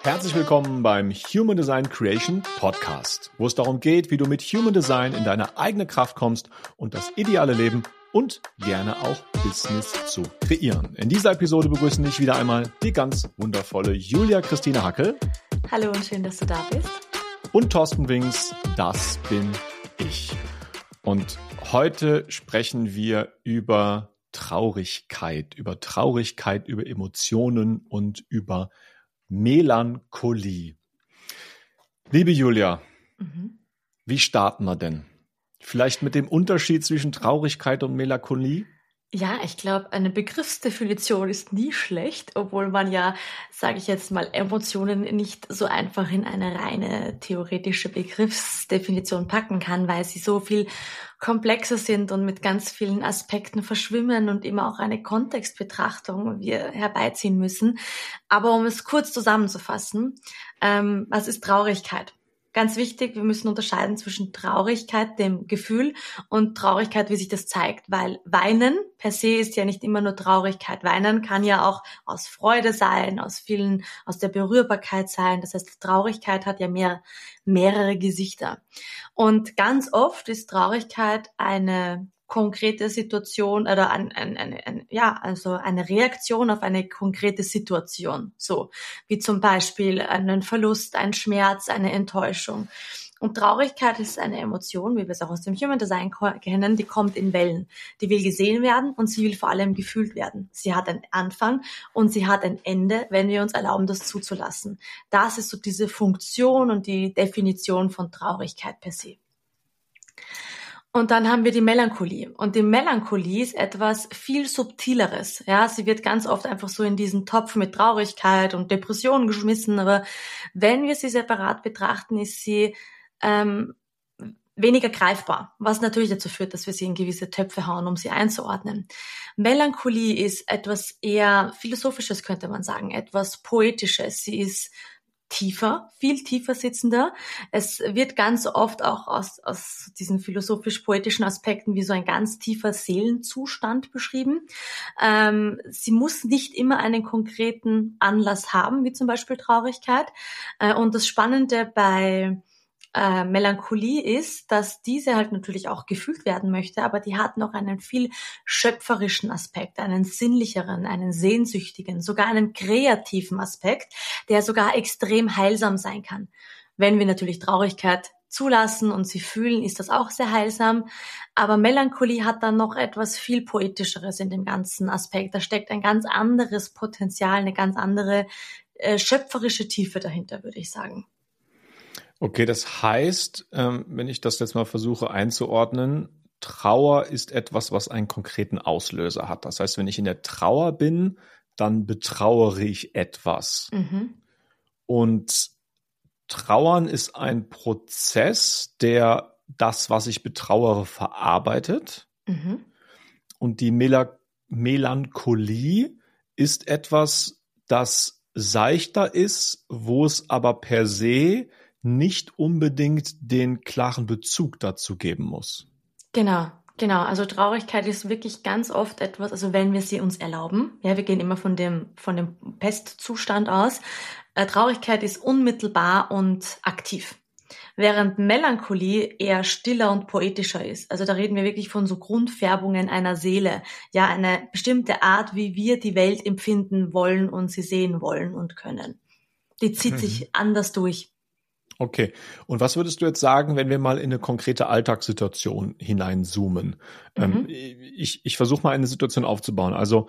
Herzlich willkommen beim Human Design Creation Podcast, wo es darum geht, wie du mit Human Design in deine eigene Kraft kommst und das ideale Leben und gerne auch Business zu kreieren. In dieser Episode begrüßen dich wieder einmal die ganz wundervolle Julia Christine Hackel. Hallo und schön, dass du da bist. Und Thorsten Wings, das bin ich. Und heute sprechen wir über Traurigkeit, über Emotionen und über Melancholie. Liebe Julia, Wie starten wir denn? Vielleicht mit dem Unterschied zwischen Traurigkeit und Melancholie? Ja, ich glaube, eine Begriffsdefinition ist nie schlecht, obwohl man ja, sage ich jetzt mal, Emotionen nicht so einfach in eine reine theoretische Begriffsdefinition packen kann, weil sie so viel komplexer sind und mit ganz vielen Aspekten verschwimmen und immer auch eine Kontextbetrachtung wir herbeiziehen müssen. Aber um es kurz zusammenzufassen, was ist Traurigkeit? Ganz wichtig, wir müssen unterscheiden zwischen Traurigkeit, dem Gefühl, und Traurigkeit, wie sich das zeigt, weil Weinen per se ist ja nicht immer nur Traurigkeit. Weinen kann ja auch aus Freude sein, aus der Berührbarkeit sein. Das heißt, Traurigkeit hat ja mehrere Gesichter. Und ganz oft ist Traurigkeit eine konkrete Situation oder eine Reaktion auf eine konkrete Situation, so wie zum Beispiel einen Verlust, ein Schmerz, eine Enttäuschung. Und Traurigkeit ist eine Emotion, wie wir es auch aus dem Human Design kennen, die kommt in Wellen. Die will gesehen werden und sie will vor allem gefühlt werden. Sie hat einen Anfang und sie hat ein Ende, wenn wir uns erlauben, das zuzulassen. Das ist so diese Funktion und die Definition von Traurigkeit per se. Und dann haben wir die Melancholie. Und die Melancholie ist etwas viel Subtileres. Ja, sie wird ganz oft einfach so in diesen Topf mit Traurigkeit und Depressionen geschmissen. Aber wenn wir sie separat betrachten, ist sie weniger greifbar. Was natürlich dazu führt, dass wir sie in gewisse Töpfe hauen, um sie einzuordnen. Melancholie ist etwas eher Philosophisches, könnte man sagen. Etwas Poetisches. Sie ist tiefer, viel tiefer sitzender. Es wird ganz oft auch aus diesen philosophisch-poetischen Aspekten wie so ein ganz tiefer Seelenzustand beschrieben. Sie muss nicht immer einen konkreten Anlass haben, wie zum Beispiel Traurigkeit. Und das Spannende bei Melancholie ist, dass diese halt natürlich auch gefühlt werden möchte, aber die hat noch einen viel schöpferischen Aspekt, einen sinnlicheren, einen sehnsüchtigen, sogar einen kreativen Aspekt, der sogar extrem heilsam sein kann. Wenn wir natürlich Traurigkeit zulassen und sie fühlen, ist das auch sehr heilsam. Aber Melancholie hat dann noch etwas viel Poetischeres in dem ganzen Aspekt. Da steckt ein ganz anderes Potenzial, eine ganz andere schöpferische Tiefe dahinter, würde ich sagen. Okay, das heißt, wenn ich das jetzt mal versuche einzuordnen, Trauer ist etwas, was einen konkreten Auslöser hat. Das heißt, wenn ich in der Trauer bin, dann betrauere ich etwas. Und Trauern ist ein Prozess, der das, was ich betrauere, verarbeitet. Und die Melancholie ist etwas, das seichter ist, wo es aber per se nicht unbedingt den klaren Bezug dazu geben muss. Genau. Also Traurigkeit ist wirklich ganz oft etwas, also wenn wir sie uns erlauben, ja, wir gehen immer von dem Pestzustand aus. Traurigkeit ist unmittelbar und aktiv. Während Melancholie eher stiller und poetischer ist. Also da reden wir wirklich von so Grundfärbungen einer Seele. Ja, eine bestimmte Art, wie wir die Welt empfinden wollen und sie sehen wollen und können. Die zieht sich anders durch. Okay. Und was würdest du jetzt sagen, wenn wir mal in eine konkrete Alltagssituation hineinzoomen? Ich versuche mal eine Situation aufzubauen. Also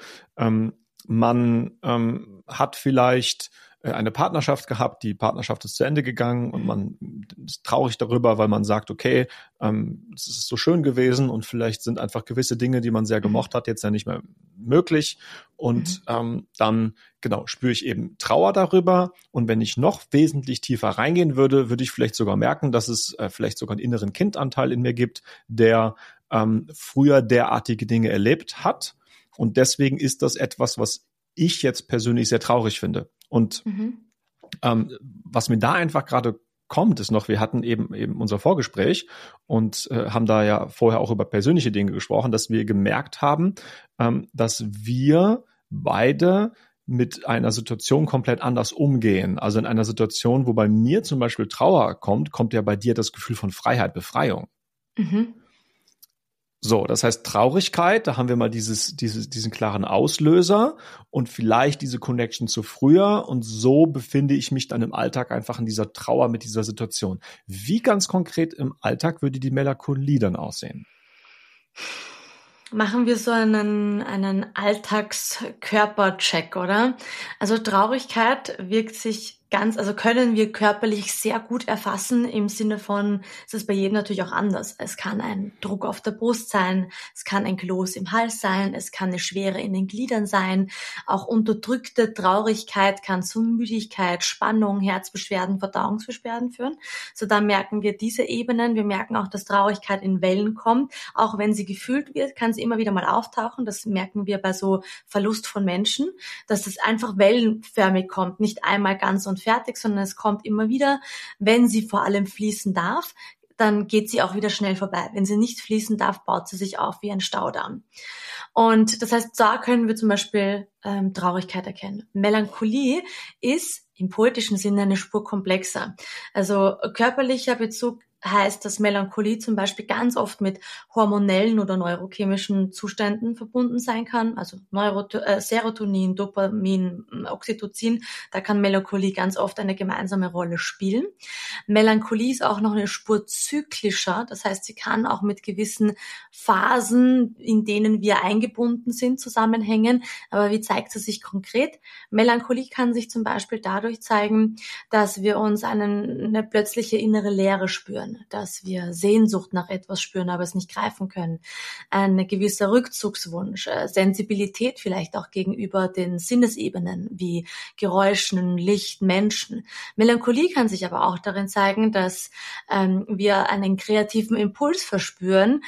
man hat vielleicht eine Partnerschaft gehabt, die Partnerschaft ist zu Ende gegangen und man ist traurig darüber, weil man sagt, okay, es ist so schön gewesen und vielleicht sind einfach gewisse Dinge, die man sehr gemocht hat, jetzt ja nicht mehr möglich und dann spüre ich eben Trauer darüber und wenn ich noch wesentlich tiefer reingehen würde, würde ich vielleicht sogar merken, dass es vielleicht sogar einen inneren Kindanteil in mir gibt, der früher derartige Dinge erlebt hat und deswegen ist das etwas, was ich jetzt persönlich sehr traurig finde. Und was mir da einfach gerade kommt, ist noch, wir hatten eben unser Vorgespräch und haben da ja vorher auch über persönliche Dinge gesprochen, dass wir gemerkt haben, dass wir beide mit einer Situation komplett anders umgehen. Also in einer Situation, wo bei mir zum Beispiel Trauer kommt, kommt ja bei dir das Gefühl von Freiheit, Befreiung. Mhm. So, das heißt Traurigkeit, da haben wir mal diesen klaren Auslöser und vielleicht diese Connection zu früher und so befinde ich mich dann im Alltag einfach in dieser Trauer mit dieser Situation. Wie ganz konkret im Alltag würde die Melancholie dann aussehen? Machen wir so einen Alltagskörpercheck, oder? Also Traurigkeit wirkt sich also können wir körperlich sehr gut erfassen im Sinne von, es ist bei jedem natürlich auch anders. Es kann ein Druck auf der Brust sein, es kann ein Kloß im Hals sein, es kann eine Schwere in den Gliedern sein. Auch unterdrückte Traurigkeit kann zu Müdigkeit, Spannung, Herzbeschwerden, Verdauungsbeschwerden führen. So da merken wir diese Ebenen. Wir merken auch, dass Traurigkeit in Wellen kommt. Auch wenn sie gefühlt wird, kann sie immer wieder mal auftauchen. Das merken wir bei so Verlust von Menschen, dass es einfach wellenförmig kommt, nicht einmal ganz und fertig, sondern es kommt immer wieder. Wenn sie vor allem fließen darf, dann geht sie auch wieder schnell vorbei. Wenn sie nicht fließen darf, baut sie sich auf wie ein Staudamm. Und das heißt, da können wir zum Beispiel Traurigkeit erkennen. Melancholie ist im poetischen Sinne eine Spur komplexer. Also körperlicher Bezug heißt, dass Melancholie zum Beispiel ganz oft mit hormonellen oder neurochemischen Zuständen verbunden sein kann, also Serotonin, Dopamin, Oxytocin, da kann Melancholie ganz oft eine gemeinsame Rolle spielen. Melancholie ist auch noch eine Spur zyklischer, das heißt, sie kann auch mit gewissen Phasen, in denen wir eingebunden sind, zusammenhängen. Aber wie zeigt sie sich konkret? Melancholie kann sich zum Beispiel dadurch zeigen, dass wir uns eine plötzliche innere Leere spüren, dass wir Sehnsucht nach etwas spüren, aber es nicht greifen können. Ein gewisser Rückzugswunsch, Sensibilität vielleicht auch gegenüber den Sinnesebenen wie Geräuschen, Licht, Menschen. Melancholie kann sich aber auch darin zeigen, dass wir einen kreativen Impuls verspüren,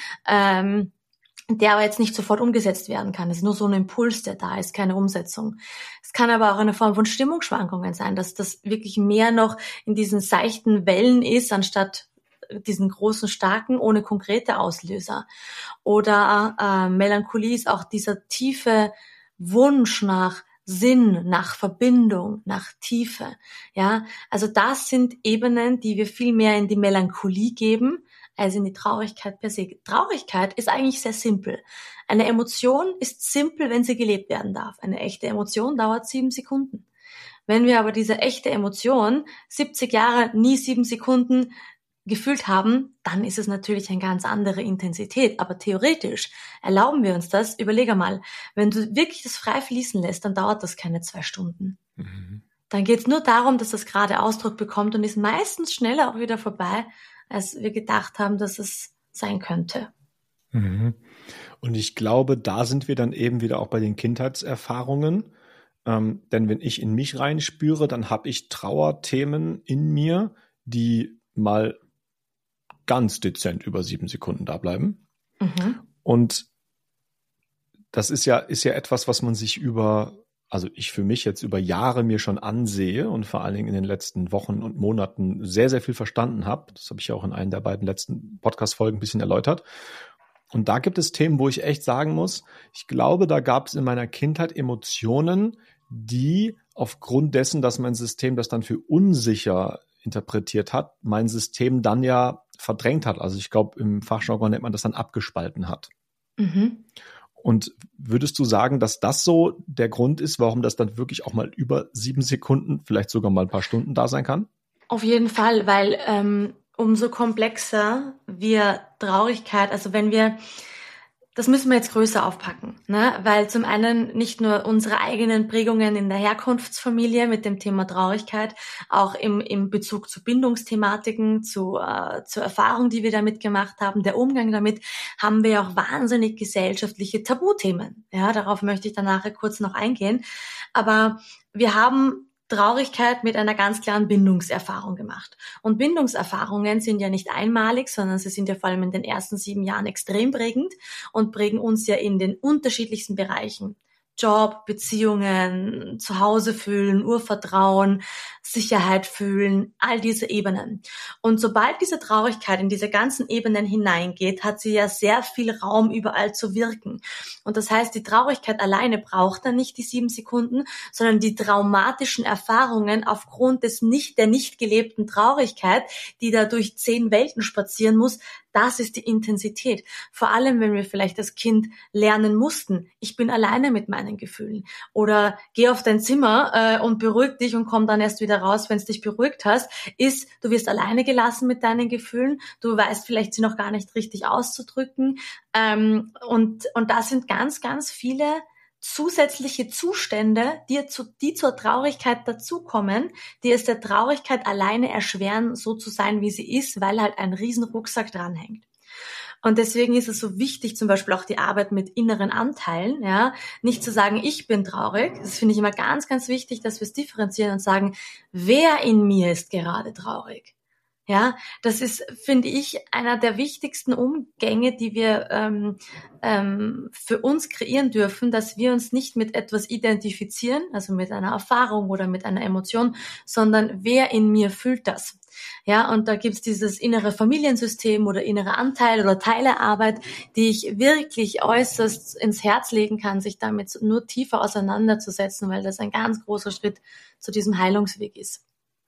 der aber jetzt nicht sofort umgesetzt werden kann. Es ist nur so ein Impuls, der da ist, keine Umsetzung. Es kann aber auch eine Form von Stimmungsschwankungen sein, dass das wirklich mehr noch in diesen seichten Wellen ist, anstatt diesen großen, starken, ohne konkrete Auslöser. Oder Melancholie ist auch dieser tiefe Wunsch nach Sinn, nach Verbindung, nach Tiefe. Ja, also das sind Ebenen, die wir viel mehr in die Melancholie geben, als in die Traurigkeit per se. Traurigkeit ist eigentlich sehr simpel. Eine Emotion ist simpel, wenn sie gelebt werden darf. Eine echte Emotion dauert 7 Sekunden. Wenn wir aber diese echte Emotion 70 Jahre nie 7 Sekunden gefühlt haben, dann ist es natürlich eine ganz andere Intensität. Aber theoretisch erlauben wir uns das. Überlege mal, wenn du wirklich das frei fließen lässt, dann dauert das keine 2 Stunden. Mhm. Dann geht es nur darum, dass das gerade Ausdruck bekommt und ist meistens schneller auch wieder vorbei, als wir gedacht haben, dass es sein könnte. Mhm. Und ich glaube, da sind wir dann eben wieder auch bei den Kindheitserfahrungen. Denn wenn ich in mich reinspüre, dann habe ich Trauerthemen in mir, die mal ganz dezent über 7 Sekunden da bleiben. Mhm. Und das ist ja etwas, was man sich also ich für mich jetzt über Jahre mir schon ansehe und vor allen Dingen in den letzten Wochen und Monaten sehr, sehr viel verstanden habe. Das habe ich ja auch in einer der beiden letzten Podcast-Folgen ein bisschen erläutert. Und da gibt es Themen, wo ich echt sagen muss, ich glaube, da gab es in meiner Kindheit Emotionen, die aufgrund dessen, dass mein System das dann für unsicher interpretiert hat, mein System dann ja verdrängt hat. Also ich glaube, im Fachjargon nennt man das dann abgespalten hat. Mhm. Und würdest du sagen, dass das so der Grund ist, warum das dann wirklich auch mal über 7 Sekunden, vielleicht sogar mal ein paar Stunden da sein kann? Auf jeden Fall, weil umso komplexer wir Traurigkeit, also wenn wir, das müssen wir jetzt größer aufpacken, ne? Weil zum einen nicht nur unsere eigenen Prägungen in der Herkunftsfamilie mit dem Thema Traurigkeit, auch im Bezug zu Bindungsthematiken, zur Erfahrung, die wir damit gemacht haben, der Umgang damit, haben wir auch wahnsinnig gesellschaftliche Tabuthemen. Ja, darauf möchte ich dann nachher kurz noch eingehen. Aber wir haben Traurigkeit mit einer ganz klaren Bindungserfahrung gemacht. Und Bindungserfahrungen sind ja nicht einmalig, sondern sie sind ja vor allem in den ersten 7 Jahren extrem prägend und prägen uns ja in den unterschiedlichsten Bereichen. Job, Beziehungen, Zuhause fühlen, Urvertrauen, Sicherheit fühlen, all diese Ebenen. Und sobald diese Traurigkeit in diese ganzen Ebenen hineingeht, hat sie ja sehr viel Raum, überall zu wirken. Und das heißt, die Traurigkeit alleine braucht dann nicht die 7 Sekunden, sondern die traumatischen Erfahrungen aufgrund der nicht gelebten Traurigkeit, die da durch 10 Welten spazieren muss, das ist die Intensität. Vor allem, wenn wir vielleicht als Kind lernen mussten, ich bin alleine mit meinen Gefühlen. Oder geh auf dein Zimmer und beruhig dich und komm dann erst wieder raus, wenn es dich beruhigt hast, ist, du wirst alleine gelassen mit deinen Gefühlen, du weißt vielleicht, sie noch gar nicht richtig auszudrücken. Und da sind ganz, ganz viele zusätzliche Zustände, die zur Traurigkeit dazukommen, die es der Traurigkeit alleine erschweren, so zu sein, wie sie ist, weil halt ein riesen Rucksack dranhängt. Und deswegen ist es so wichtig, zum Beispiel auch die Arbeit mit inneren Anteilen, ja, nicht zu sagen, ich bin traurig. Das finde ich immer ganz, ganz wichtig, dass wir es differenzieren und sagen, wer in mir ist gerade traurig? Ja, das ist, finde ich, einer der wichtigsten Umgänge, die wir für uns kreieren dürfen, dass wir uns nicht mit etwas identifizieren, also mit einer Erfahrung oder mit einer Emotion, sondern wer in mir fühlt das? Ja, und da gibt's dieses innere Familiensystem oder innere Anteil oder Teilearbeit, die ich wirklich äußerst ins Herz legen kann, sich damit nur tiefer auseinanderzusetzen, weil das ein ganz großer Schritt zu diesem Heilungsweg ist.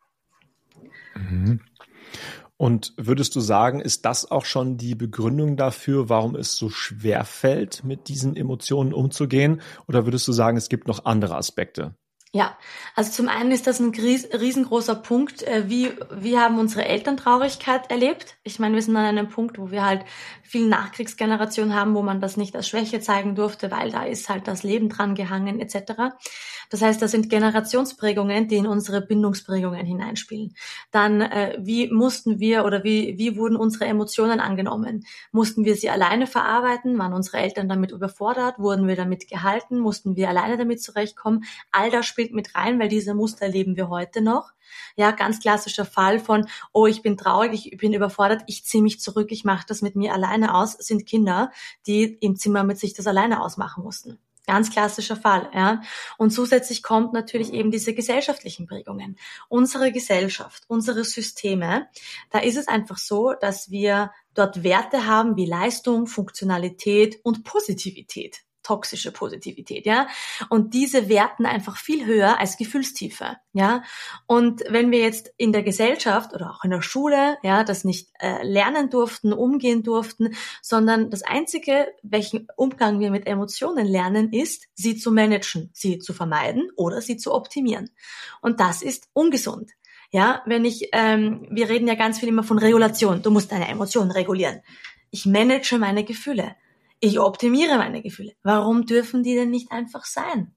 Mhm. Und würdest du sagen, ist das auch schon die Begründung dafür, warum es so schwer fällt, mit diesen Emotionen umzugehen? Oder würdest du sagen, es gibt noch andere Aspekte? Ja, also zum einen ist das ein riesengroßer Punkt. Wie haben unsere Eltern Traurigkeit erlebt? Ich meine, wir sind an einem Punkt, wo wir halt viele Nachkriegsgenerationen haben, wo man das nicht als Schwäche zeigen durfte, weil da ist halt das Leben dran gehangen etc. Das heißt, das sind Generationsprägungen, die in unsere Bindungsprägungen hineinspielen. Dann, wie mussten wir oder wie wurden unsere Emotionen angenommen? Mussten wir sie alleine verarbeiten? Waren unsere Eltern damit überfordert? Wurden wir damit gehalten? Mussten wir alleine damit zurechtkommen? All das spielt mit rein, weil diese Muster erleben wir heute noch. Ja, ganz klassischer Fall von, oh, ich bin traurig, ich bin überfordert, ich ziehe mich zurück, ich mache das mit mir alleine aus, sind Kinder, die im Zimmer mit sich das alleine ausmachen mussten. Ganz klassischer Fall, ja. Und zusätzlich kommt natürlich eben diese gesellschaftlichen Prägungen. Unsere Gesellschaft, unsere Systeme, da ist es einfach so, dass wir dort Werte haben wie Leistung, Funktionalität und Positivität. Toxische Positivität, ja. Und diese werten einfach viel höher als Gefühlstiefe, ja. Und wenn wir jetzt in der Gesellschaft oder auch in der Schule, ja, das nicht lernen durften, umgehen durften, sondern das Einzige, welchen Umgang wir mit Emotionen lernen, ist, sie zu managen, sie zu vermeiden oder sie zu optimieren. Und das ist ungesund. Ja, wir reden ja ganz viel immer von Regulation. Du musst deine Emotionen regulieren. Ich manage meine Gefühle. Ich optimiere meine Gefühle. Warum dürfen die denn nicht einfach sein?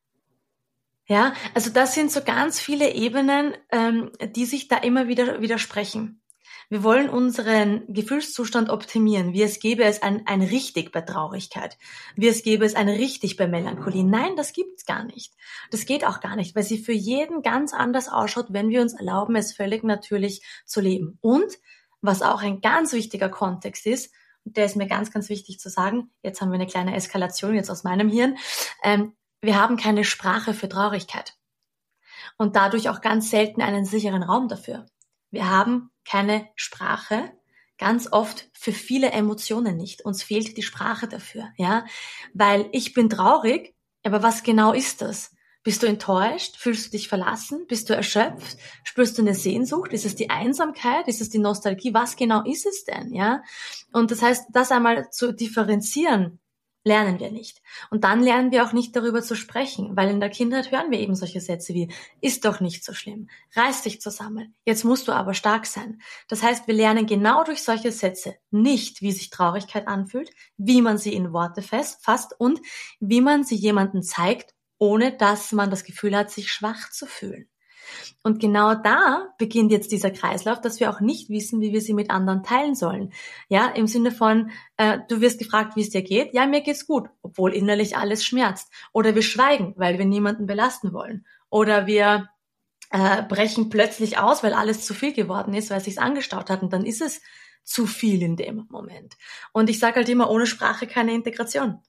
Ja, also das sind so ganz viele Ebenen, die sich da immer wieder widersprechen. Wir wollen unseren Gefühlszustand optimieren, wie es gäbe es ein richtig bei Traurigkeit, wie es gäbe es ein richtig bei Melancholie. Nein, das gibt's gar nicht. Das geht auch gar nicht, weil sie für jeden ganz anders ausschaut, wenn wir uns erlauben, es völlig natürlich zu leben. Und was auch ein ganz wichtiger Kontext ist, der ist mir ganz, ganz wichtig zu sagen, jetzt haben wir eine kleine Eskalation jetzt aus meinem Hirn, wir haben keine Sprache für Traurigkeit und dadurch auch ganz selten einen sicheren Raum dafür. Wir haben keine Sprache, ganz oft für viele Emotionen nicht. Uns fehlt die Sprache dafür, ja, weil ich bin traurig, aber was genau ist das? Bist du enttäuscht? Fühlst du dich verlassen? Bist du erschöpft? Spürst du eine Sehnsucht? Ist es die Einsamkeit? Ist es die Nostalgie? Was genau ist es denn, ja? Und das heißt, das einmal zu differenzieren, lernen wir nicht. Und dann lernen wir auch nicht darüber zu sprechen, weil in der Kindheit hören wir eben solche Sätze wie, ist doch nicht so schlimm, reiß dich zusammen, jetzt musst du aber stark sein. Das heißt, wir lernen genau durch solche Sätze nicht, wie sich Traurigkeit anfühlt, wie man sie in Worte fasst und wie man sie jemandem zeigt, ohne dass man das Gefühl hat, sich schwach zu fühlen. Und genau da beginnt jetzt dieser Kreislauf, dass wir auch nicht wissen, wie wir sie mit anderen teilen sollen. Ja, im Sinne von, du wirst gefragt, wie es dir geht. Ja, mir geht's gut, obwohl innerlich alles schmerzt. Oder wir schweigen, weil wir niemanden belasten wollen. Oder wir brechen plötzlich aus, weil alles zu viel geworden ist, weil es sich angestaut hat. Und dann ist es zu viel in dem Moment. Und ich sage halt immer, ohne Sprache keine Integration.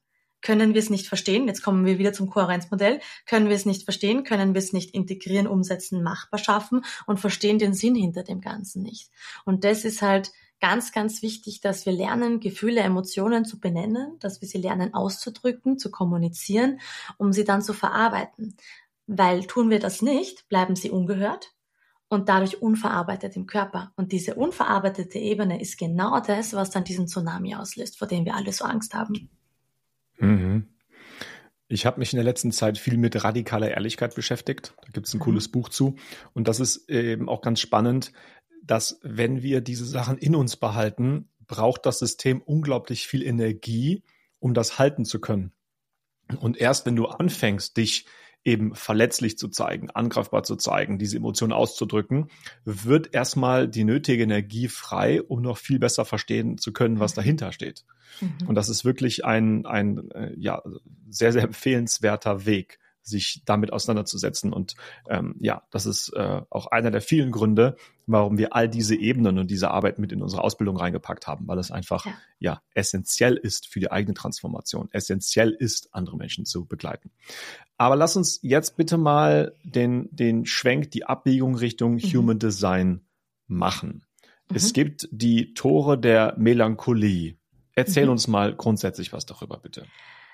können wir es nicht verstehen. Jetzt kommen wir wieder zum Kohärenzmodell. Können wir es nicht verstehen, können wir es nicht integrieren, umsetzen, machbar schaffen und verstehen den Sinn hinter dem Ganzen nicht. Und das ist halt ganz, ganz wichtig, dass wir lernen, Gefühle, Emotionen zu benennen, dass wir sie lernen auszudrücken, zu kommunizieren, um sie dann zu verarbeiten. Weil tun wir das nicht, bleiben sie ungehört und dadurch unverarbeitet im Körper. Und diese unverarbeitete Ebene ist genau das, was dann diesen Tsunami auslöst, vor dem wir alle so Angst haben. Mhm. Ich habe mich in der letzten Zeit viel mit radikaler Ehrlichkeit beschäftigt. Da gibt es ein cooles Buch zu. Und das ist eben auch ganz spannend, dass wenn wir diese Sachen in uns behalten, braucht das System unglaublich viel Energie, um das halten zu können. Und erst wenn du anfängst, dich eben verletzlich zu zeigen, angreifbar zu zeigen, diese Emotionen auszudrücken, wird erstmal die nötige Energie frei, um noch viel besser verstehen zu können, was dahinter steht. Und das ist wirklich ein sehr, sehr empfehlenswerter Weg, sich damit auseinanderzusetzen. Und das ist auch einer der vielen Gründe, warum wir all diese Ebenen und diese Arbeit mit in unsere Ausbildung reingepackt haben, weil es einfach essentiell ist für die eigene Transformation, essentiell ist, andere Menschen zu begleiten. Aber lass uns jetzt bitte mal den Schwenk, die Abbiegung Richtung Human Design machen. Es gibt die Tore der Melancholie. Erzähl uns mal grundsätzlich was darüber, bitte.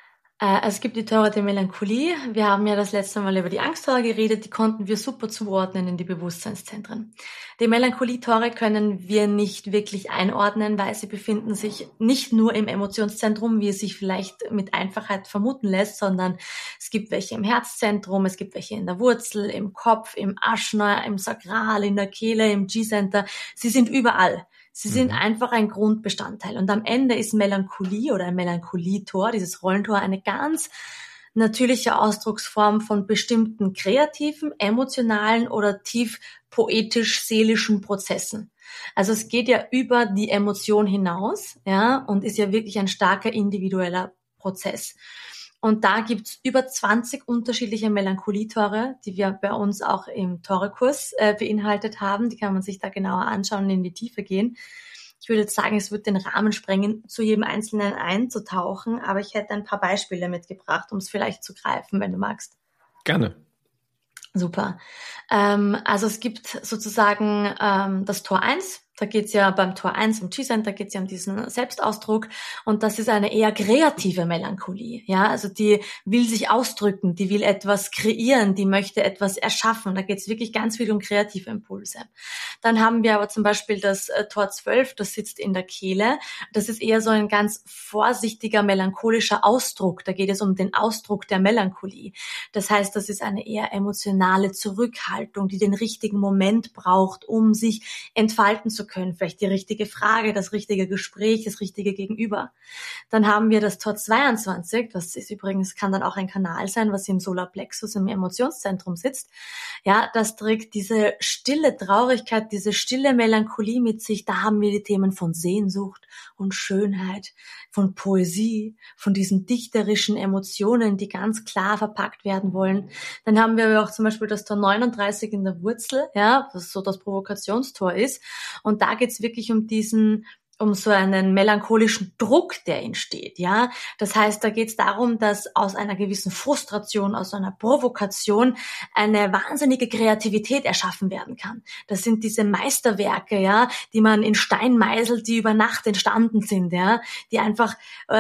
Es gibt die Tore der Melancholie. Wir haben ja das letzte Mal über die Angsttore geredet. Die konnten wir super zuordnen in die Bewusstseinszentren. Die Melancholie-Tore können wir nicht wirklich einordnen, weil sie befinden sich nicht nur im Emotionszentrum, wie es sich vielleicht mit Einfachheit vermuten lässt, sondern es gibt welche im Herzzentrum, es gibt welche in der Wurzel, im Kopf, im Ajna, im Sakral, in der Kehle, im G-Center. Sie sind überall. Sie sind einfach ein Grundbestandteil. Und am Ende ist Melancholie oder ein Melancholie-Tor, dieses Rollentor, eine ganz natürliche Ausdrucksform von bestimmten kreativen, emotionalen oder tief poetisch-seelischen Prozessen. Also es geht ja über die Emotion hinaus, und ist ja wirklich ein starker individueller Prozess. Und da gibt's über 20 unterschiedliche Melancholietore, die wir bei uns auch im Torekurs beinhaltet haben. Die kann man sich da genauer anschauen und in die Tiefe gehen. Ich würde jetzt sagen, es wird den Rahmen sprengen, zu jedem Einzelnen einzutauchen, aber ich hätte ein paar Beispiele mitgebracht, um es vielleicht zu greifen, wenn du magst. Gerne. Super. Also es gibt sozusagen das Tor 1. Da geht's ja beim Tor 1 im G-Center geht's ja um diesen Selbstausdruck und das ist eine eher kreative Melancholie. Ja, also die will sich ausdrücken, die will etwas kreieren, die möchte etwas erschaffen. Da geht's wirklich ganz viel um kreative Impulse. Dann haben wir aber zum Beispiel das Tor 12, das sitzt in der Kehle. Das ist eher so ein ganz vorsichtiger melancholischer Ausdruck. Da geht es um den Ausdruck der Melancholie. Das heißt, das ist eine eher emotionale Zurückhaltung, die den richtigen Moment braucht, um sich entfalten zu können. Vielleicht die richtige Frage, das richtige Gespräch, das richtige Gegenüber. Dann haben wir das Tor 22, das ist übrigens, kann dann auch ein Kanal sein, was im Solarplexus, im Emotionszentrum sitzt. Ja, das trägt diese stille Traurigkeit, diese stille Melancholie mit sich. Da haben wir die Themen von Sehnsucht und Schönheit, von Poesie, von diesen dichterischen Emotionen, die ganz klar verpackt werden wollen. Dann haben wir auch zum Beispiel das Tor 39 in der Wurzel, was so das Provokationstor ist. Und da geht's wirklich um so einen melancholischen Druck, der entsteht, ja. Das heißt, da geht es darum, dass aus einer gewissen Frustration, aus einer Provokation eine wahnsinnige Kreativität erschaffen werden kann. Das sind diese Meisterwerke, die man in Stein meißelt, die über Nacht entstanden sind, die einfach,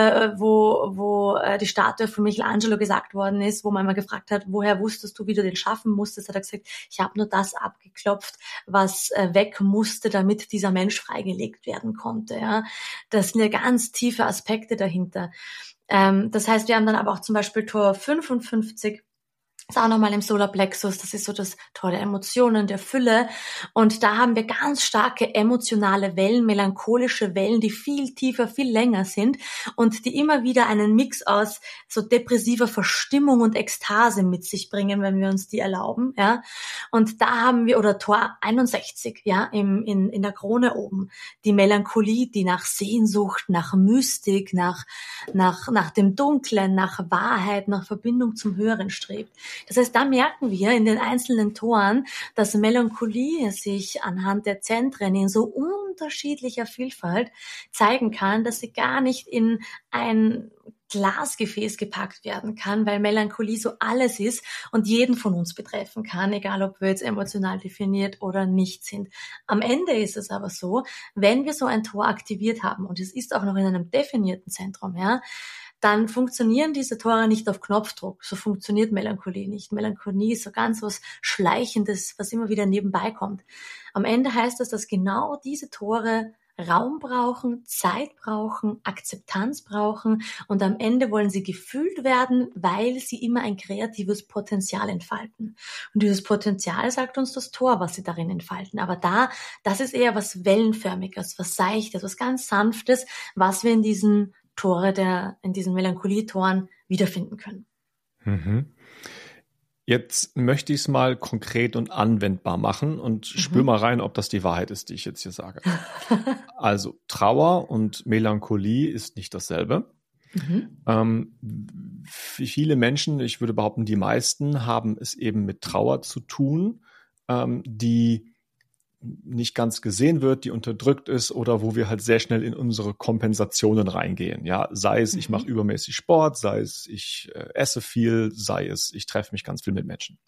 wo die Statue von Michelangelo gesagt worden ist, wo man mal gefragt hat, woher wusstest du, wie du den schaffen musstest, hat er gesagt, ich habe nur das abgeklopft, was weg musste, damit dieser Mensch freigelegt werden konnte. Das sind ja ganz tiefe Aspekte dahinter. Das heißt, wir haben dann aber auch zum Beispiel Tor 55, ist auch nochmal im Solarplexus, das ist so das Tor der Emotionen, der Fülle. Und da haben wir ganz starke emotionale Wellen, melancholische Wellen, die viel tiefer, viel länger sind und die immer wieder einen Mix aus so depressiver Verstimmung und Ekstase mit sich bringen, wenn wir uns die erlauben. Und da haben wir, oder Tor 61, in der Krone oben, die Melancholie, die nach Sehnsucht, nach Mystik, nach dem Dunklen, nach Wahrheit, nach Verbindung zum Höheren strebt. Das heißt, da merken wir in den einzelnen Toren, dass Melancholie sich anhand der Zentren in so unterschiedlicher Vielfalt zeigen kann, dass sie gar nicht in ein Glasgefäß gepackt werden kann, weil Melancholie so alles ist und jeden von uns betreffen kann, egal ob wir jetzt emotional definiert oder nicht sind. Am Ende ist es aber so, wenn wir so ein Tor aktiviert haben und es ist auch noch in einem definierten Zentrum, ja, dann funktionieren diese Tore nicht auf Knopfdruck. So funktioniert Melancholie nicht. Melancholie ist so ganz was Schleichendes, was immer wieder nebenbei kommt. Am Ende heißt das, dass genau diese Tore Raum brauchen, Zeit brauchen, Akzeptanz brauchen und am Ende wollen sie gefühlt werden, weil sie immer ein kreatives Potenzial entfalten. Und dieses Potenzial sagt uns das Tor, was sie darin entfalten. Aber das ist eher was Wellenförmiges, was Seichtes, was ganz Sanftes, was wir in diesen in diesen Melancholietoren wiederfinden können. Mhm. Jetzt möchte ich es mal konkret und anwendbar machen und spür mal rein, ob das die Wahrheit ist, die ich jetzt hier sage. Also Trauer und Melancholie ist nicht dasselbe. Viele Menschen, ich würde behaupten, die meisten haben es eben mit Trauer zu tun, die nicht ganz gesehen wird, die unterdrückt ist oder wo wir halt sehr schnell in unsere Kompensationen reingehen. Ja, sei es, ich mache übermäßig Sport, sei es, ich esse viel, sei es, ich treffe mich ganz viel mit Menschen.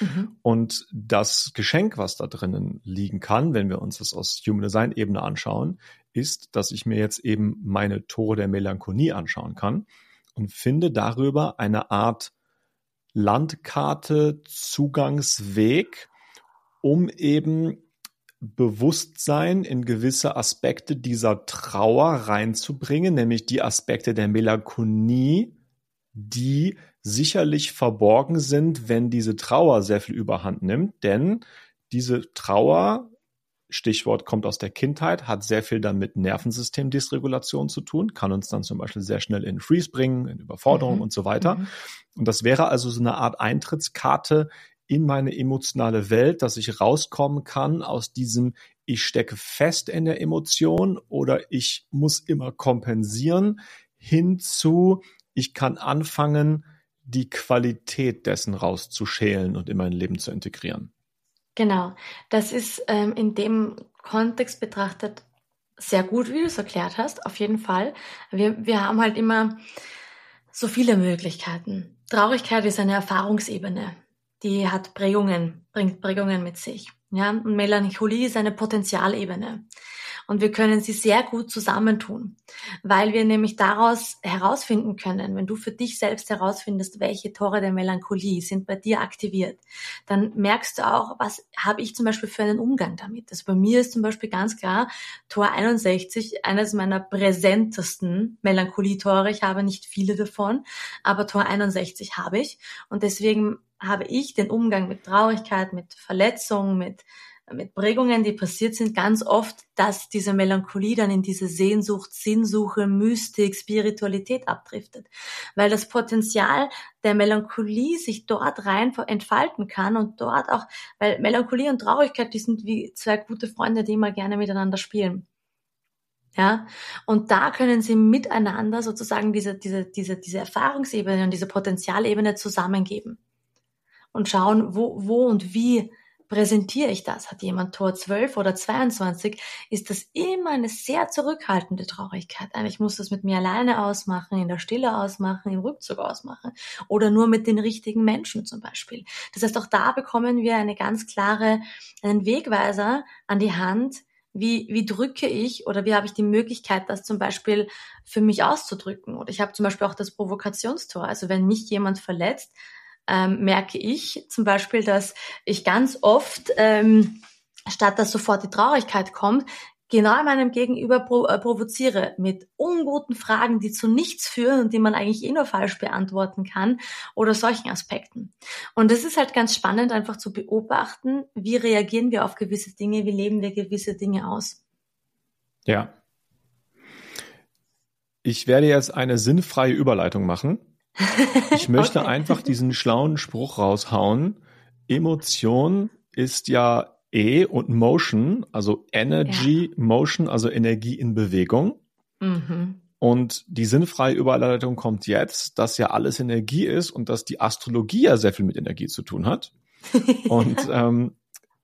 Und das Geschenk, was da drinnen liegen kann, wenn wir uns das aus Human Design Ebene anschauen, ist, dass ich mir jetzt eben meine Tore der Melancholie anschauen kann und finde darüber eine Art Landkarte, Zugangsweg, um eben Bewusstsein in gewisse Aspekte dieser Trauer reinzubringen, nämlich die Aspekte der Melancholie, die sicherlich verborgen sind, wenn diese Trauer sehr viel Überhand nimmt, denn diese Trauer, Stichwort kommt aus der Kindheit, hat sehr viel dann mit Nervensystemdysregulation zu tun, kann uns dann zum Beispiel sehr schnell in Freeze bringen, in Überforderung und so weiter. Und das wäre also so eine Art Eintrittskarte in meine emotionale Welt, dass ich rauskommen kann aus diesem, ich stecke fest in der Emotion oder ich muss immer kompensieren, hinzu, ich kann anfangen, die Qualität dessen rauszuschälen und in mein Leben zu integrieren. Genau, das ist in dem Kontext betrachtet sehr gut, wie du es erklärt hast, auf jeden Fall. Wir haben halt immer so viele Möglichkeiten. Traurigkeit ist eine Erfahrungsebene. Die hat bringt Prägungen mit sich. Ja, und Melancholie ist eine Potenzialebene. Und wir können sie sehr gut zusammentun, weil wir nämlich daraus herausfinden können, wenn du für dich selbst herausfindest, welche Tore der Melancholie sind bei dir aktiviert, dann merkst du auch, was habe ich zum Beispiel für einen Umgang damit. Also bei mir ist zum Beispiel ganz klar Tor 61 eines meiner präsentesten Melancholie-Tore. Ich habe nicht viele davon, aber Tor 61 habe ich und deswegen habe ich den Umgang mit Traurigkeit, mit Verletzung, mit Prägungen, die passiert sind, ganz oft, dass diese Melancholie dann in diese Sehnsucht, Sinnsuche, Mystik, Spiritualität abdriftet. Weil das Potenzial der Melancholie sich dort rein entfalten kann und dort auch, weil Melancholie und Traurigkeit, die sind wie zwei gute Freunde, die immer gerne miteinander spielen. Ja, und da können sie miteinander sozusagen diese Erfahrungsebene und diese Potenzialebene zusammengeben. Und schauen, wo und wie präsentiere ich das? Hat jemand Tor 12 oder 22? Ist das immer eine sehr zurückhaltende Traurigkeit? Ich muss das mit mir alleine ausmachen, in der Stille ausmachen, im Rückzug ausmachen oder nur mit den richtigen Menschen zum Beispiel. Das heißt, auch da bekommen wir einen Wegweiser an die Hand, wie drücke ich oder wie habe ich die Möglichkeit, das zum Beispiel für mich auszudrücken? Oder ich habe zum Beispiel auch das Provokationstor. Also wenn mich jemand verletzt, merke ich zum Beispiel, dass ich ganz oft, statt dass sofort die Traurigkeit kommt, genau meinem Gegenüber provoziere mit unguten Fragen, die zu nichts führen und die man eigentlich nur falsch beantworten kann oder solchen Aspekten. Und das ist halt ganz spannend, einfach zu beobachten, wie reagieren wir auf gewisse Dinge, wie leben wir gewisse Dinge aus. Ja. Ich werde jetzt eine sinnfreie Überleitung machen. Ich möchte einfach diesen schlauen Spruch raushauen. Emotion ist ja und Motion, also Energy, Motion, also Energie in Bewegung. Und die sinnfreie Überleitung kommt jetzt, dass ja alles Energie ist und dass die Astrologie ja sehr viel mit Energie zu tun hat. Und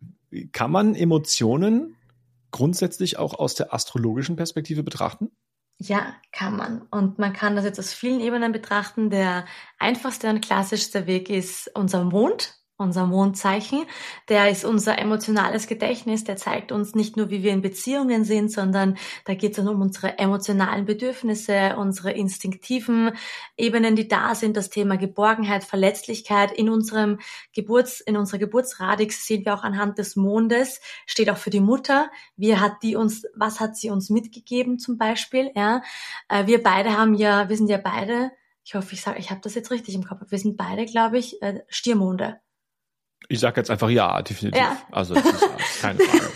kann man Emotionen grundsätzlich auch aus der astrologischen Perspektive betrachten? Ja, kann man. Und man kann das jetzt aus vielen Ebenen betrachten. Der einfachste und klassischste Weg ist unser Mond, unser Mondzeichen. Der ist unser emotionales Gedächtnis. Der zeigt uns nicht nur, wie wir in Beziehungen sind, sondern da geht es dann um unsere emotionalen Bedürfnisse, unsere instinktiven Ebenen, die da sind. Das Thema Geborgenheit, Verletzlichkeit in unserer Geburtsradix sehen wir auch anhand des Mondes, steht auch für die Mutter. Was hat sie uns mitgegeben zum Beispiel? Ja, wir sind ja beide, ich hoffe, ich habe das jetzt richtig im Kopf, wir sind beide, glaube ich, Stiermonde. Ich sage jetzt einfach ja, definitiv. Ja. Also das ist keine Frage.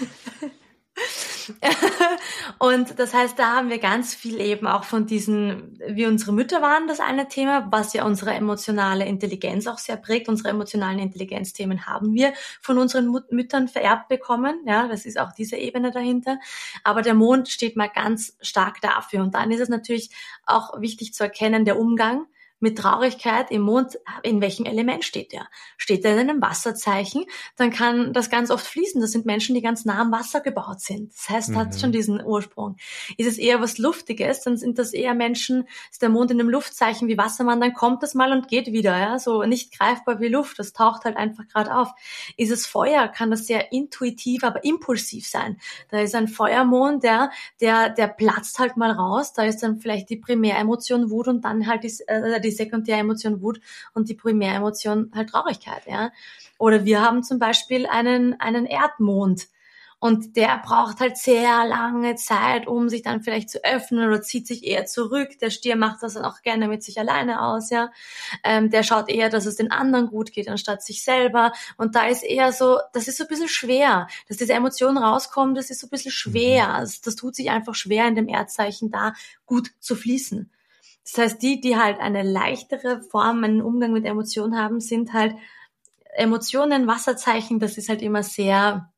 Und das heißt, da haben wir ganz viel eben auch von diesen, wie unsere Mütter waren, das eine Thema, was ja unsere emotionale Intelligenz auch sehr prägt. Unsere emotionalen Intelligenzthemen haben wir von unseren Müttern vererbt bekommen. Ja, das ist auch diese Ebene dahinter. Aber der Mond steht mal ganz stark dafür. Und dann ist es natürlich auch wichtig zu erkennen, der Umgang mit Traurigkeit im Mond, in welchem Element steht der? Steht er in einem Wasserzeichen, dann kann das ganz oft fließen. Das sind Menschen, die ganz nah am Wasser gebaut sind. Das heißt, hat schon diesen Ursprung. Ist es eher was Luftiges, dann sind das eher Menschen, ist der Mond in einem Luftzeichen wie Wassermann, dann kommt das mal und geht wieder, ja, so nicht greifbar wie Luft, das taucht halt einfach gerade auf. Ist es Feuer, kann das sehr intuitiv, aber impulsiv sein. Da ist ein Feuermond, der platzt halt mal raus, da ist dann vielleicht die Primäremotion Wut und dann halt die Sekundäremotion Wut und die Primäremotion halt Traurigkeit, ja. Oder wir haben zum Beispiel einen Erdmond und der braucht halt sehr lange Zeit, um sich dann vielleicht zu öffnen oder zieht sich eher zurück. Der Stier macht das dann auch gerne mit sich alleine aus, ja. Der schaut eher, dass es den anderen gut geht, anstatt sich selber. Und da ist eher so, das ist so ein bisschen schwer, dass diese Emotionen rauskommen, das ist so ein bisschen schwer. Also das tut sich einfach schwer in dem Erdzeichen da gut zu fließen. Das heißt, die halt eine leichtere Form, einen Umgang mit Emotionen haben, sind halt Emotionen, Wasserzeichen, das ist halt immer sehr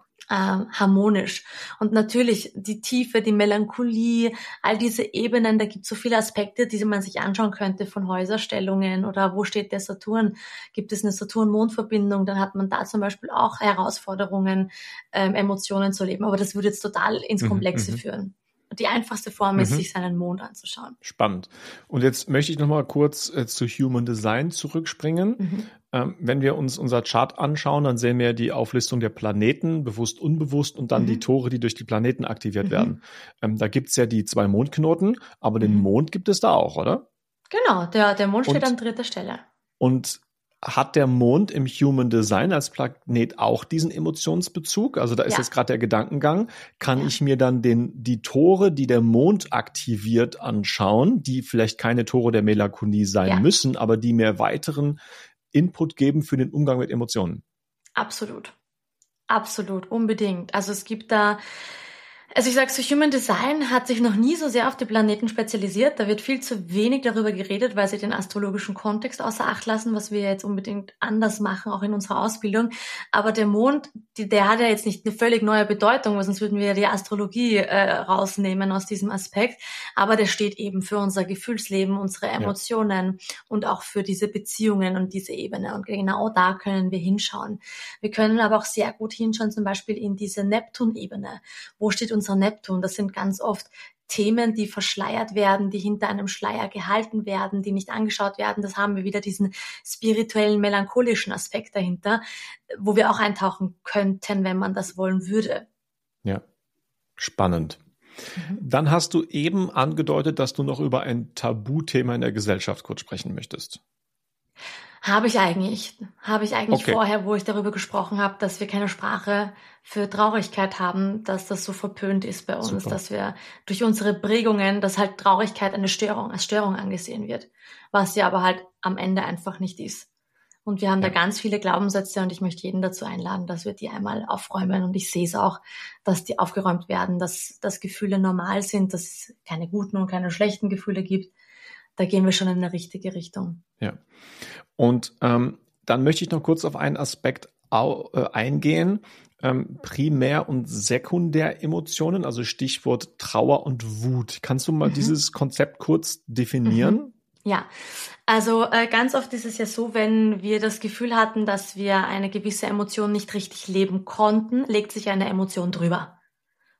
harmonisch. Und natürlich die Tiefe, die Melancholie, all diese Ebenen, da gibt es so viele Aspekte, die man sich anschauen könnte von Häuserstellungen oder wo steht der Saturn? Gibt es eine Saturn-Mond-Verbindung? Dann hat man da zum Beispiel auch Herausforderungen, Emotionen zu leben. Aber das würde jetzt total ins Komplexe führen. Die einfachste Form ist, sich seinen Mond anzuschauen. Spannend. Und jetzt möchte ich noch mal kurz zu Human Design zurückspringen. Wenn wir uns unser Chart anschauen, dann sehen wir die Auflistung der Planeten, bewusst, unbewusst, und dann die Tore, die durch die Planeten aktiviert werden. Da gibt's ja die 2 Mondknoten, aber den Mond gibt es da auch, oder? Genau, der Mond steht an 3. Stelle. Und hat der Mond im Human Design als Planet auch diesen Emotionsbezug? Also da ist jetzt gerade der Gedankengang. Kann ich mir dann die Tore, die der Mond aktiviert, anschauen, die vielleicht keine Tore der Melancholie sein müssen, aber die mir weiteren Input geben für den Umgang mit Emotionen? Absolut. Absolut, unbedingt. Also es gibt da, also ich sage so, Human Design hat sich noch nie so sehr auf die Planeten spezialisiert. Da wird viel zu wenig darüber geredet, weil sie den astrologischen Kontext außer Acht lassen, was wir jetzt unbedingt anders machen, auch in unserer Ausbildung. Aber der Mond, der hat ja jetzt nicht eine völlig neue Bedeutung, weil sonst würden wir ja die Astrologie rausnehmen aus diesem Aspekt. Aber der steht eben für unser Gefühlsleben, unsere Emotionen und auch für diese Beziehungen und diese Ebene. Und genau da können wir hinschauen. Wir können aber auch sehr gut hinschauen, zum Beispiel in diese Neptun-Ebene. Wo steht unser Neptun? Das sind ganz oft Themen, die verschleiert werden, die hinter einem Schleier gehalten werden, die nicht angeschaut werden. Das haben wir wieder diesen spirituellen, melancholischen Aspekt dahinter, wo wir auch eintauchen könnten, wenn man das wollen würde. Ja, spannend. Dann hast du eben angedeutet, dass du noch über ein Tabuthema in der Gesellschaft kurz sprechen möchtest. Habe ich eigentlich vorher, wo ich darüber gesprochen habe, dass wir keine Sprache für Traurigkeit haben, dass das so verpönt ist bei uns, dass wir durch unsere Prägungen, dass halt Traurigkeit als Störung angesehen wird, was ja aber halt am Ende einfach nicht ist. Und wir haben da ganz viele Glaubenssätze und ich möchte jeden dazu einladen, dass wir die einmal aufräumen. Und ich sehe es auch, dass die aufgeräumt werden, dass Gefühle normal sind, dass es keine guten und keine schlechten Gefühle gibt. Da gehen wir schon in eine richtige Richtung. Ja. Und dann möchte ich noch kurz auf einen Aspekt eingehen. Primär- und Sekundäremotionen, also Stichwort Trauer und Wut. Kannst du mal dieses Konzept kurz definieren? Ja, also ganz oft ist es ja so, wenn wir das Gefühl hatten, dass wir eine gewisse Emotion nicht richtig leben konnten, legt sich eine Emotion drüber.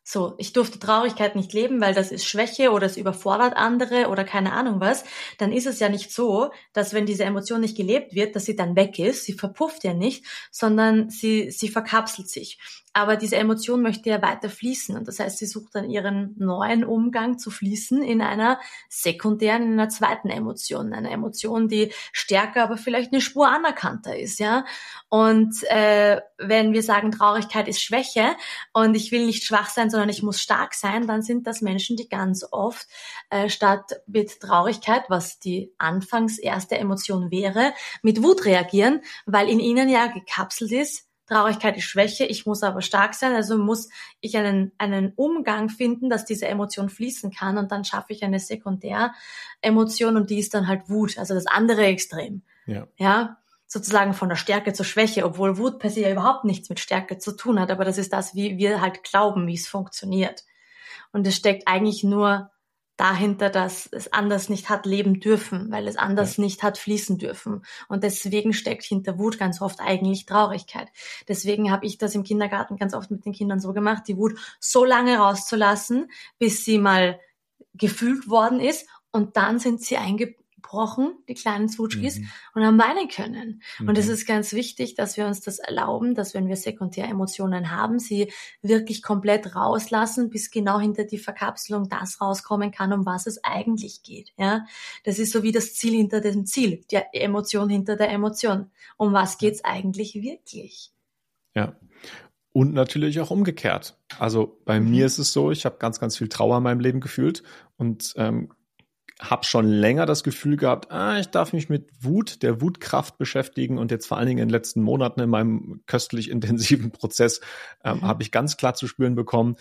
So, ich durfte Traurigkeit nicht leben, weil das ist Schwäche oder es überfordert andere oder keine Ahnung was. Dann ist es ja nicht so, dass wenn diese Emotion nicht gelebt wird, dass sie dann weg ist. Sie verpufft ja nicht, sondern sie verkapselt sich. Aber diese Emotion möchte ja weiter fließen. Und das heißt, sie sucht dann ihren neuen Umgang zu fließen in einer sekundären, in einer zweiten Emotion. Eine Emotion, die stärker, aber vielleicht eine Spur anerkannter ist, ja. Und wenn wir sagen, Traurigkeit ist Schwäche und ich will nicht schwach sein, sondern ich muss stark sein, dann sind das Menschen, die ganz oft statt mit Traurigkeit, was die anfangs erste Emotion wäre, mit Wut reagieren, weil in ihnen ja gekapselt ist, Traurigkeit ist Schwäche, ich muss aber stark sein, also muss ich einen Umgang finden, dass diese Emotion fließen kann und dann schaffe ich eine Sekundäremotion und die ist dann halt Wut, also das andere Extrem. Ja, sozusagen von der Stärke zur Schwäche, obwohl Wut per se ja überhaupt nichts mit Stärke zu tun hat, aber das ist das, wie wir halt glauben, wie es funktioniert. Und es steckt eigentlich nur dahinter, dass es anders nicht hat leben dürfen, weil es anders nicht hat fließen dürfen. Und deswegen steckt hinter Wut ganz oft eigentlich Traurigkeit. Deswegen habe ich das im Kindergarten ganz oft mit den Kindern so gemacht, die Wut so lange rauszulassen, bis sie mal gefühlt worden ist und dann sind sie eingebrochen, die kleinen Zwutschkis, und haben weinen können. Und es ist ganz wichtig, dass wir uns das erlauben, dass wenn wir Sekundäremotionen haben, sie wirklich komplett rauslassen, bis genau hinter die Verkapselung das rauskommen kann, um was es eigentlich geht. Ja, das ist so wie das Ziel hinter dem Ziel, die Emotion hinter der Emotion. Um was geht's eigentlich wirklich? Ja. Und natürlich auch umgekehrt. Also bei mir ist es so, ich habe ganz, ganz viel Trauer in meinem Leben gefühlt und habe schon länger das Gefühl gehabt, ich darf mich mit Wut, der Wutkraft beschäftigen und jetzt vor allen Dingen in den letzten Monaten in meinem köstlich intensiven Prozess habe ich ganz klar zu spüren bekommen,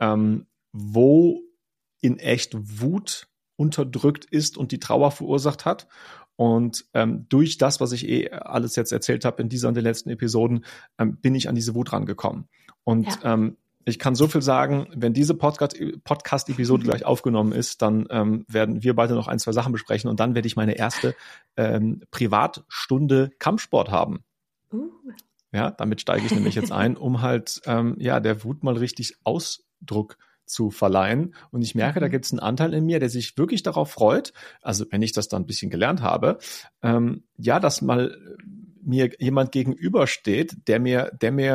wo in echt Wut unterdrückt ist und die Trauer verursacht hat. Und durch das, was ich alles jetzt erzählt habe in dieser und den letzten Episoden, bin ich an diese Wut rangekommen. Und ich kann so viel sagen, wenn diese Podcast-Episode gleich aufgenommen ist, dann werden wir beide noch 1, 2 Sachen besprechen und dann werde ich meine erste Privatstunde Kampfsport haben. Ja, damit steige ich nämlich jetzt ein, um halt der Wut mal richtig Ausdruck zu verleihen. Und ich merke, da gibt es einen Anteil in mir, der sich wirklich darauf freut, also wenn ich das dann ein bisschen gelernt habe, dass mal mir jemand gegenübersteht, der mir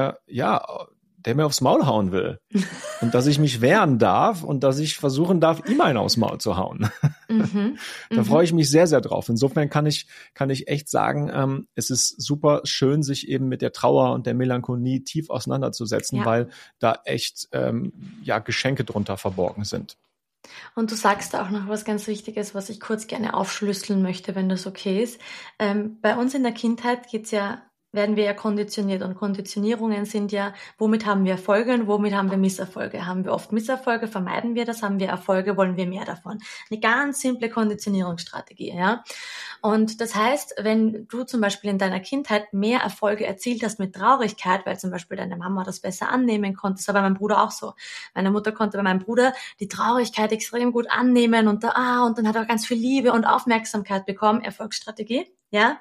aufs Maul hauen will. Und dass ich mich wehren darf und dass ich versuchen darf, ihm einen aufs Maul zu hauen. Da freue ich mich sehr, sehr drauf. Insofern kann ich echt sagen, es ist super schön, sich eben mit der Trauer und der Melancholie tief auseinanderzusetzen, weil da echt Geschenke drunter verborgen sind. Und du sagst auch noch was ganz Wichtiges, was ich kurz gerne aufschlüsseln möchte, wenn das okay ist. Bei uns in der Kindheit werden wir ja konditioniert und Konditionierungen sind ja, womit haben wir Erfolge und womit haben wir Misserfolge? Haben wir oft Misserfolge, vermeiden wir das, haben wir Erfolge, wollen wir mehr davon? Eine ganz simple Konditionierungsstrategie, ja. Und das heißt, wenn du zum Beispiel in deiner Kindheit mehr Erfolge erzielt hast mit Traurigkeit, weil zum Beispiel deine Mama das besser annehmen konnte, das war bei meinem Bruder auch so. Meine Mutter konnte bei meinem Bruder die Traurigkeit extrem gut annehmen und dann hat er ganz viel Liebe und Aufmerksamkeit bekommen, Erfolgsstrategie, ja.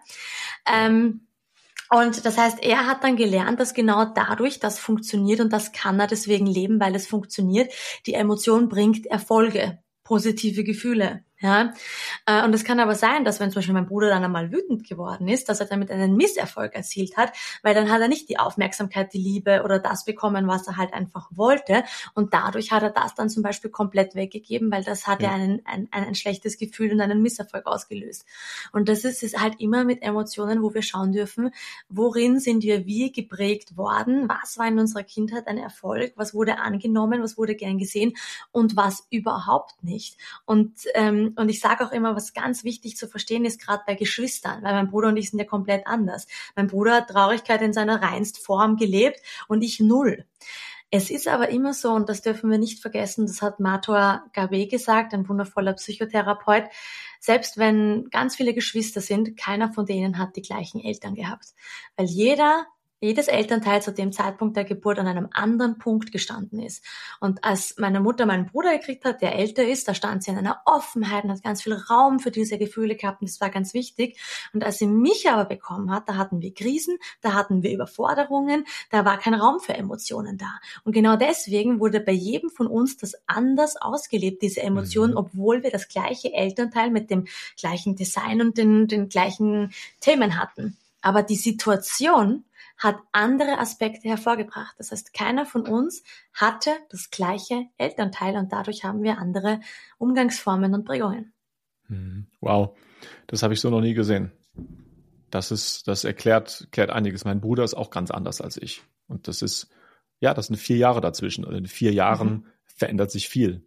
Und das heißt, er hat dann gelernt, dass genau dadurch das funktioniert und das kann er deswegen leben, weil es funktioniert. Die Emotion bringt Erfolge, positive Gefühle. Ja, und es kann aber sein, dass wenn zum Beispiel mein Bruder dann einmal wütend geworden ist, dass er damit einen Misserfolg erzielt hat, weil dann hat er nicht die Aufmerksamkeit, die Liebe oder das bekommen, was er halt einfach wollte und dadurch hat er das dann zum Beispiel komplett weggegeben, weil das hat ja ein schlechtes Gefühl und einen Misserfolg ausgelöst. Und das ist halt immer mit Emotionen, wo wir schauen dürfen, worin sind wir wie geprägt worden, was war in unserer Kindheit ein Erfolg, was wurde angenommen, was wurde gern gesehen und was überhaupt nicht. Und ich sage auch immer, was ganz wichtig zu verstehen ist, gerade bei Geschwistern, weil mein Bruder und ich sind ja komplett anders. Mein Bruder hat Traurigkeit in seiner reinsten Form gelebt und ich null. Es ist aber immer so, und das dürfen wir nicht vergessen, das hat Mator Gabe gesagt, ein wundervoller Psychotherapeut, selbst wenn ganz viele Geschwister sind, keiner von denen hat die gleichen Eltern gehabt. Weil jeder jedes Elternteil zu dem Zeitpunkt der Geburt an einem anderen Punkt gestanden ist. Und als meine Mutter meinen Bruder gekriegt hat, der älter ist, da stand sie in einer Offenheit und hat ganz viel Raum für diese Gefühle gehabt und das war ganz wichtig. Und als sie mich aber bekommen hat, da hatten wir Krisen, da hatten wir Überforderungen, da war kein Raum für Emotionen da. Und genau deswegen wurde bei jedem von uns das anders ausgelebt, diese Emotionen, obwohl wir das gleiche Elternteil mit dem gleichen Design und den gleichen Themen hatten. Aber die Situation hat andere Aspekte hervorgebracht. Das heißt, keiner von uns hatte das gleiche Elternteil und dadurch haben wir andere Umgangsformen und Prägungen. Wow, das habe ich so noch nie gesehen. Das erklärt einiges. Mein Bruder ist auch ganz anders als ich. Und das sind 4 Jahre dazwischen. Und in 4 Jahren verändert sich viel.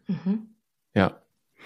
Ja.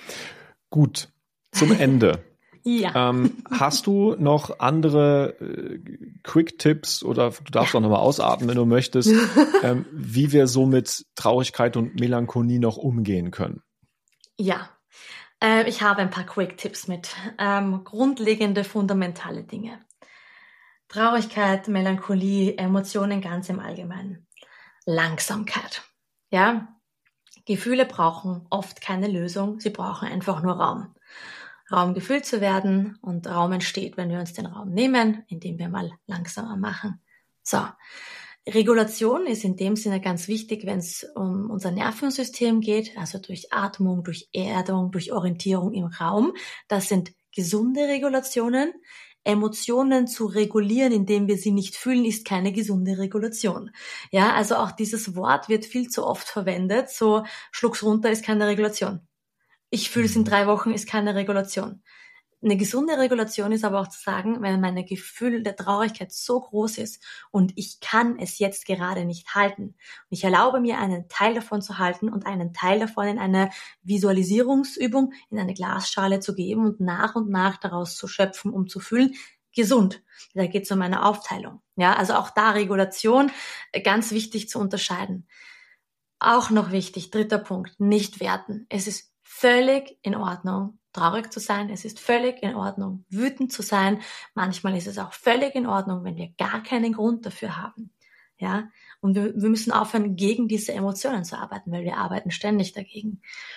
Gut. Zum Ende. Ja. Hast du noch andere Quick-Tipps oder du darfst auch nochmal ausatmen, wenn du möchtest, wie wir so mit Traurigkeit und Melancholie noch umgehen können? Ja, ich habe ein paar Quick-Tipps mit grundlegende, fundamentale Dinge. Traurigkeit, Melancholie, Emotionen ganz im Allgemeinen. Langsamkeit. Ja, Gefühle brauchen oft keine Lösung, sie brauchen einfach nur Raum. Raum gefüllt zu werden und Raum entsteht, wenn wir uns den Raum nehmen, indem wir mal langsamer machen. So, Regulation ist in dem Sinne ganz wichtig, wenn es um unser Nervensystem geht, also durch Atmung, durch Erdung, durch Orientierung im Raum. Das sind gesunde Regulationen. Emotionen zu regulieren, indem wir sie nicht fühlen, ist keine gesunde Regulation. Ja, also auch dieses Wort wird viel zu oft verwendet, so schluck's runter ist keine Regulation. Ich fühle es in 3 Wochen, ist keine Regulation. Eine gesunde Regulation ist aber auch zu sagen, wenn mein Gefühl der Traurigkeit so groß ist und ich kann es jetzt gerade nicht halten und ich erlaube mir, einen Teil davon zu halten und einen Teil davon in eine Visualisierungsübung, in eine Glasschale zu geben und nach daraus zu schöpfen, um zu fühlen, gesund. Da geht es um eine Aufteilung. Ja, also auch da Regulation, ganz wichtig zu unterscheiden. Auch noch wichtig, 3. Punkt, nicht werten. Es ist völlig in Ordnung, traurig zu sein. Es ist völlig in Ordnung, wütend zu sein. Manchmal ist es auch völlig in Ordnung, wenn wir gar keinen Grund dafür haben. Ja, und wir müssen aufhören, gegen diese Emotionen zu arbeiten, weil wir arbeiten ständig dagegen.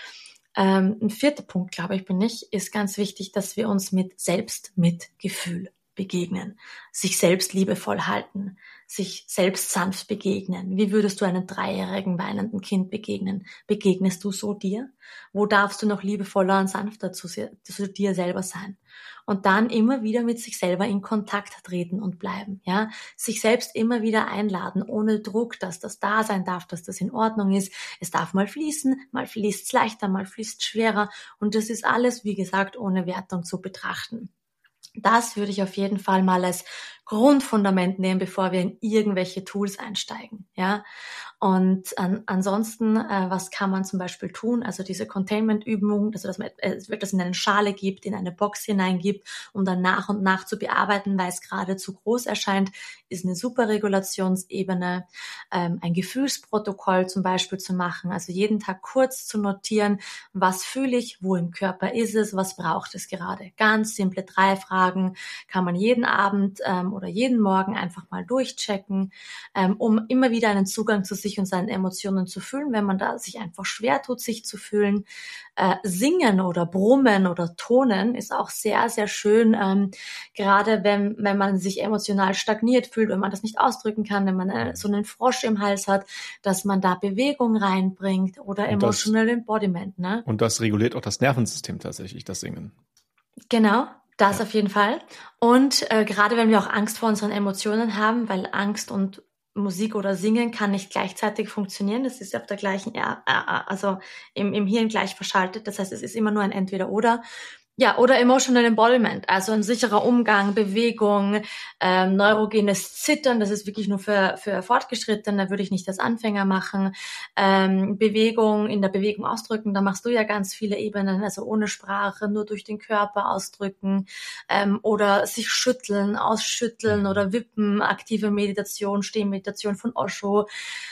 Ein 4. Punkt, glaube ich, ist ganz wichtig, dass wir uns mit Selbstmitgefühl begegnen, sich selbst liebevoll halten, sich selbst sanft begegnen. Wie würdest du einem 3-jährigen weinenden Kind begegnen? Begegnest du so dir? Wo darfst du noch liebevoller und sanfter zu dir selber sein? Und dann immer wieder mit sich selber in Kontakt treten und bleiben, ja? Sich selbst immer wieder einladen, ohne Druck, dass das da sein darf, dass das in Ordnung ist. Es darf mal fließen, mal fließt es leichter, mal fließt es schwerer. Und das ist alles, wie gesagt, ohne Wertung zu betrachten. Das würde ich auf jeden Fall mal als Grundfundament nehmen, bevor wir in irgendwelche Tools einsteigen, ja. Und ansonsten, was kann man zum Beispiel tun? Also diese Containment-Übung, also dass man das in eine Schale gibt, in eine Box hineingibt, um dann nach und nach zu bearbeiten, weil es gerade zu groß erscheint, ist eine super Regulationsebene. Ein Gefühlsprotokoll zum Beispiel zu machen, also jeden Tag kurz zu notieren, was fühle ich, wo im Körper ist es, was braucht es gerade? Ganz simple 3 Fragen, kann man jeden Abend oder jeden Morgen einfach mal durchchecken, um immer wieder einen Zugang zu sich und seinen Emotionen zu fühlen, wenn man da sich einfach schwer tut, sich zu fühlen. Singen oder brummen oder tonen ist auch sehr, sehr schön, gerade wenn man sich emotional stagniert fühlt, wenn man das nicht ausdrücken kann, wenn man so einen Frosch im Hals hat, dass man da Bewegung reinbringt oder Emotional Embodiment. Ne? Und das reguliert auch das Nervensystem tatsächlich, das Singen. Genau. Das auf jeden Fall. Und gerade wenn wir auch Angst vor unseren Emotionen haben, weil Angst und Musik oder Singen kann nicht gleichzeitig funktionieren. Das ist auf der gleichen, also im Hirn gleich verschaltet. Das heißt, es ist immer nur ein Entweder-Oder. Ja, oder Emotional Embodiment, also ein sicherer Umgang, Bewegung, neurogenes Zittern, das ist wirklich nur für Fortgeschrittene, würde ich nicht als Anfänger machen. Bewegung, in der Bewegung ausdrücken, da machst du ja ganz viele Ebenen, also ohne Sprache, nur durch den Körper ausdrücken, oder sich schütteln, ausschütteln oder wippen, aktive Meditation, Stehmeditation von Osho.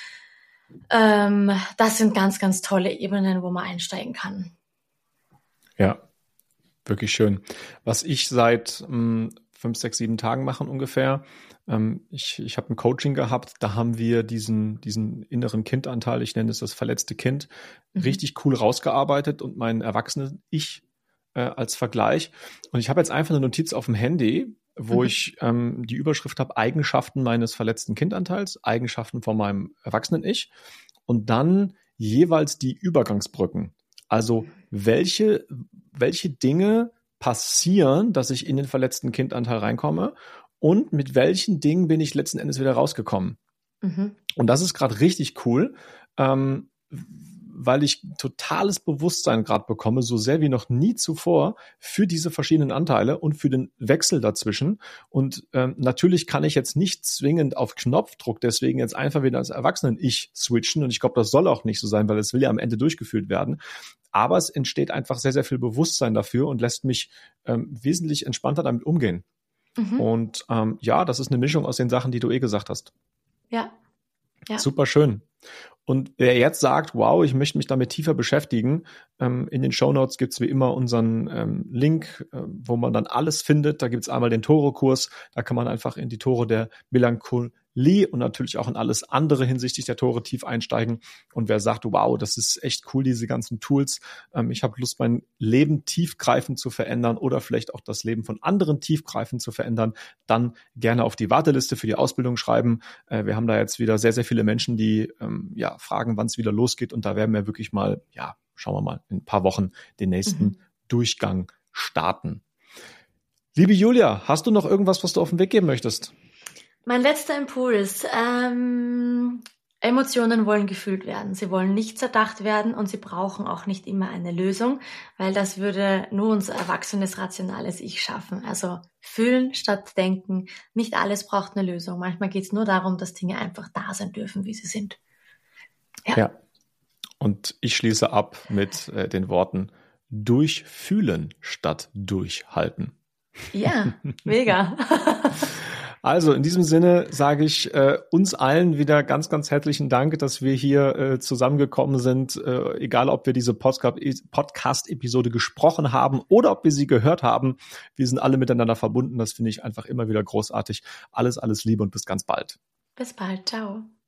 Das sind ganz, ganz tolle Ebenen, wo man einsteigen kann. Ja. Wirklich schön. Was ich seit 5, 6, 7 Tagen machen ungefähr. Ich habe ein Coaching gehabt, da haben wir diesen inneren Kindanteil, ich nenne es das verletzte Kind, richtig cool rausgearbeitet und mein erwachsenes Ich als Vergleich. Und ich habe jetzt einfach eine Notiz auf dem Handy, wo ich die Überschrift habe, Eigenschaften meines verletzten Kindanteils, Eigenschaften von meinem erwachsenen Ich und dann jeweils die Übergangsbrücken. Also welche Dinge passieren, dass ich in den verletzten Kindanteil reinkomme und mit welchen Dingen bin ich letzten Endes wieder rausgekommen. Und das ist gerade richtig cool, weil ich totales Bewusstsein gerade bekomme, so sehr wie noch nie zuvor, für diese verschiedenen Anteile und für den Wechsel dazwischen. Und natürlich kann ich jetzt nicht zwingend auf Knopfdruck deswegen jetzt einfach wieder als Erwachsenen-Ich switchen. Und ich glaube, das soll auch nicht so sein, weil es will ja am Ende durchgeführt werden. Aber es entsteht einfach sehr, sehr viel Bewusstsein dafür und lässt mich wesentlich entspannter damit umgehen. Und das ist eine Mischung aus den Sachen, die du gesagt hast. Ja. Super schön. Und wer jetzt sagt, wow, ich möchte mich damit tiefer beschäftigen, in den Shownotes gibt's wie immer unseren Link, wo man dann alles findet. Da gibt's einmal den Tore-Kurs, da kann man einfach in die Tore der Melancholie und natürlich auch in alles andere hinsichtlich der Tore tief einsteigen. Und wer sagt, wow, das ist echt cool, diese ganzen Tools, ich habe Lust, mein Leben tiefgreifend zu verändern oder vielleicht auch das Leben von anderen tiefgreifend zu verändern, dann gerne auf die Warteliste für die Ausbildung schreiben. Wir haben da jetzt wieder sehr, sehr viele Menschen, die fragen, wann es wieder losgeht. Und da werden wir wirklich mal, schauen wir mal, in ein paar Wochen den nächsten Durchgang starten. Liebe Julia, hast du noch irgendwas, was du auf den Weg geben möchtest? Mein letzter Impuls. Emotionen wollen gefühlt werden. Sie wollen nicht zerdacht werden und sie brauchen auch nicht immer eine Lösung, weil das würde nur unser erwachsenes, rationales Ich schaffen. Also fühlen statt denken. Nicht alles braucht eine Lösung. Manchmal geht es nur darum, dass Dinge einfach da sein dürfen, wie sie sind. Ja. Und ich schließe ab mit den Worten durchfühlen statt durchhalten. Ja, mega. Also in diesem Sinne sage ich uns allen wieder ganz, ganz herzlichen Dank, dass wir hier zusammengekommen sind, egal ob wir diese Podcast-Episode gesprochen haben oder ob wir sie gehört haben. Wir sind alle miteinander verbunden. Das finde ich einfach immer wieder großartig. Alles Liebe und bis ganz bald. Bis bald. Ciao.